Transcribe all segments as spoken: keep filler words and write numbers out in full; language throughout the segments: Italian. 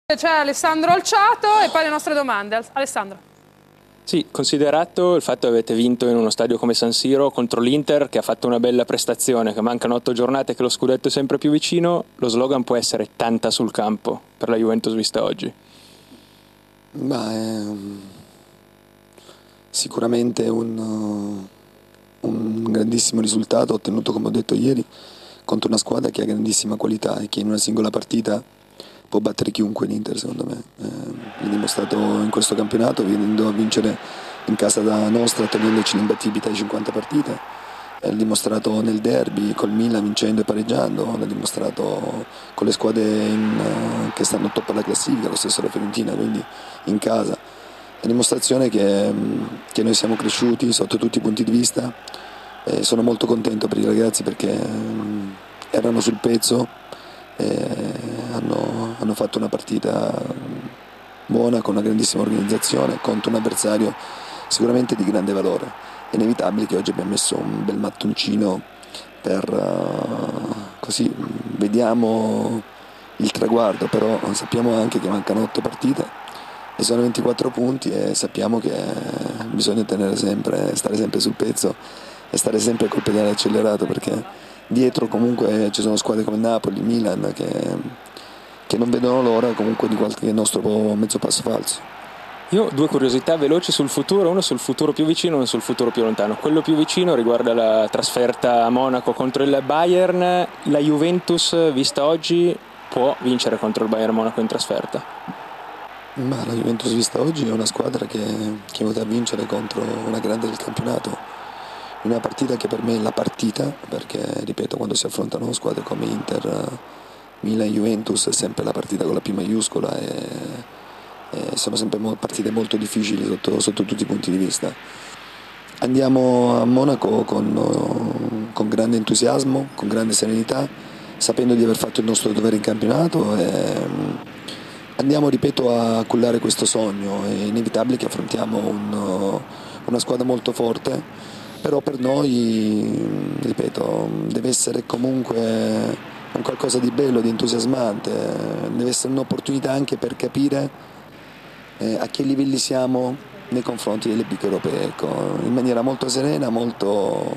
C'è Alessandro Alciato e poi le nostre domande. Alessandro. Sì, considerato il fatto che avete vinto in uno stadio come San Siro contro l'Inter, che ha fatto una bella prestazione, che mancano otto giornate e che lo scudetto è sempre più vicino, lo slogan può essere tanta sul campo per la Juventus vista oggi? Ma è sicuramente un, un grandissimo risultato ottenuto, come ho detto ieri, contro una squadra che ha grandissima qualità e che in una singola partita può battere chiunque l'Inter, secondo me. Eh, l'ha dimostrato in questo campionato, venendo a vincere in casa da nostra, togliendoci l'imbattibilità di cinquanta partite. L'ha dimostrato nel derby col Milan vincendo e pareggiando, l'ha dimostrato con le squadre in, che stanno top alla classifica, lo stesso la Fiorentina, quindi in casa. È dimostrazione che, che noi siamo cresciuti sotto tutti i punti di vista. E sono molto contento per i ragazzi perché erano sul pezzo e hanno, hanno fatto una partita buona con una grandissima organizzazione contro un avversario sicuramente di grande valore. È inevitabile che oggi abbiamo messo un bel mattoncino per uh, così vediamo il traguardo, però sappiamo anche che mancano otto partite e sono ventiquattro punti e sappiamo che bisogna tenere sempre, stare sempre sul pezzo e stare sempre col pedale accelerato, perché dietro comunque ci sono squadre come Napoli, Milan che, che non vedono l'ora comunque di qualche nostro mezzo passo falso. Io ho due curiosità veloci sul futuro, uno sul futuro più vicino e uno sul futuro più lontano. Quello più vicino riguarda la trasferta a Monaco contro il Bayern. La Juventus, vista oggi, può vincere contro il Bayern Monaco in trasferta? Ma la Juventus vista oggi è una squadra che, che è venuta a vincere contro una grande del campionato, una partita che per me è la partita, perché ripeto, quando si affrontano squadre come Inter, Milan e Juventus è sempre la partita con la P maiuscola e, e sono sempre partite molto difficili sotto, sotto tutti i punti di vista. Andiamo a Monaco con, con grande entusiasmo, con grande serenità, sapendo di aver fatto il nostro dovere in campionato e andiamo, ripeto, a cullare questo sogno. È inevitabile che affrontiamo un, una squadra molto forte, però per noi, ripeto, deve essere comunque un qualcosa di bello, di entusiasmante, deve essere un'opportunità anche per capire eh, a che livelli siamo nei confronti delle big europee, ecco, in maniera molto serena, molto,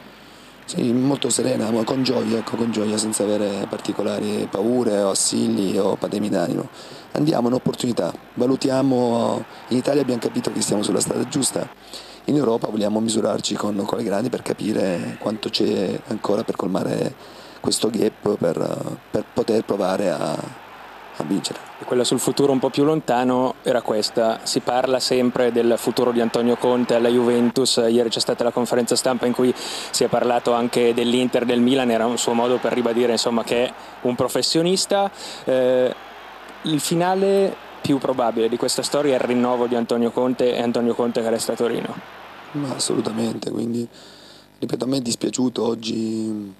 sì, molto serena, ma con gioia, ecco, con gioia, senza avere particolari paure o assilli o patemi d'animo. Andiamo, un'opportunità, valutiamo, in Italia abbiamo capito che stiamo sulla strada giusta, in Europa vogliamo misurarci con, con le grandi per capire quanto c'è ancora per colmare questo gap, per, per poter provare a, a vincere. E quella sul futuro un po' più lontano era questa: si parla sempre del futuro di Antonio Conte alla Juventus, ieri c'è stata la conferenza stampa in cui si è parlato anche dell'Inter, del Milan, era un suo modo per ribadire insomma che è un professionista. Eh, il finale più probabile di questa storia è il rinnovo di Antonio Conte e Antonio Conte che resta a Torino? Ma assolutamente, quindi ripeto, a me è dispiaciuto oggi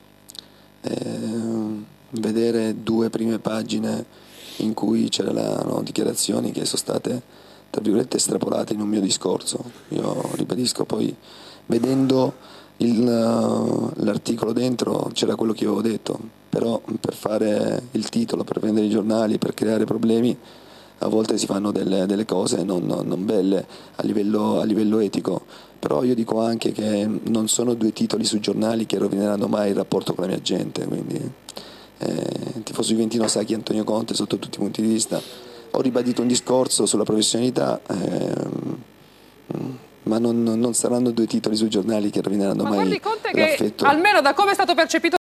eh, vedere due prime pagine in cui c'erano dichiarazioni che sono state tra virgolette estrapolate in un mio discorso. Io ribadisco, poi vedendo il, l'articolo dentro c'era quello che io avevo detto, però per fare il titolo, per vendere i giornali, per creare problemi a volte si fanno delle, delle cose non, non belle a livello, a livello etico, però io dico anche che non sono due titoli sui giornali che rovineranno mai il rapporto con la mia gente, quindi eh, il tifoso juventino sa chi è Antonio Conte sotto tutti i punti di vista. Ho ribadito un discorso sulla professionalità, ehm, ma non, non saranno due titoli sui giornali che rovineranno Ma mai guardi Conte che l'affetto. almeno da come è stato percepito